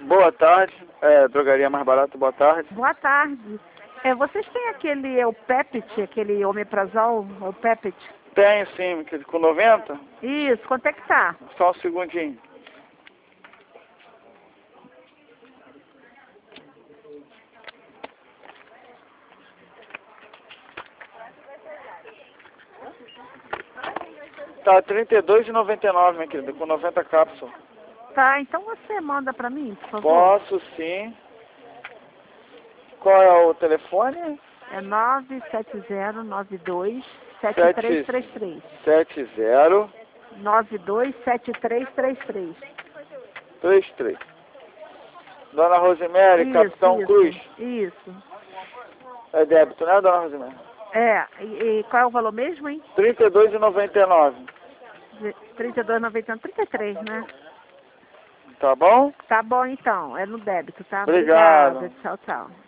Boa tarde. Drogaria mais barata, boa tarde. Boa tarde. Vocês têm aquele Eupepit, aquele omeprazol, Eupepit? Tem sim, com 90? Isso, quanto é que tá? Só um segundinho. Tá R$ 32,99, minha querida, com 90 cápsulas. Tá, então você manda pra mim, por favor? Posso sim. Qual é o telefone? É 970927333. 70 927333. 33. Dona Rosemary, Isso, Capitão isso, Cruz. Isso. É débito, né, Dona Rosemary? E qual é o valor mesmo, hein? R$ 32,99. 32,90, 33, né? Tá bom? Tá bom então, é no débito, tá? Obrigado. Obrigada, tchau, tchau.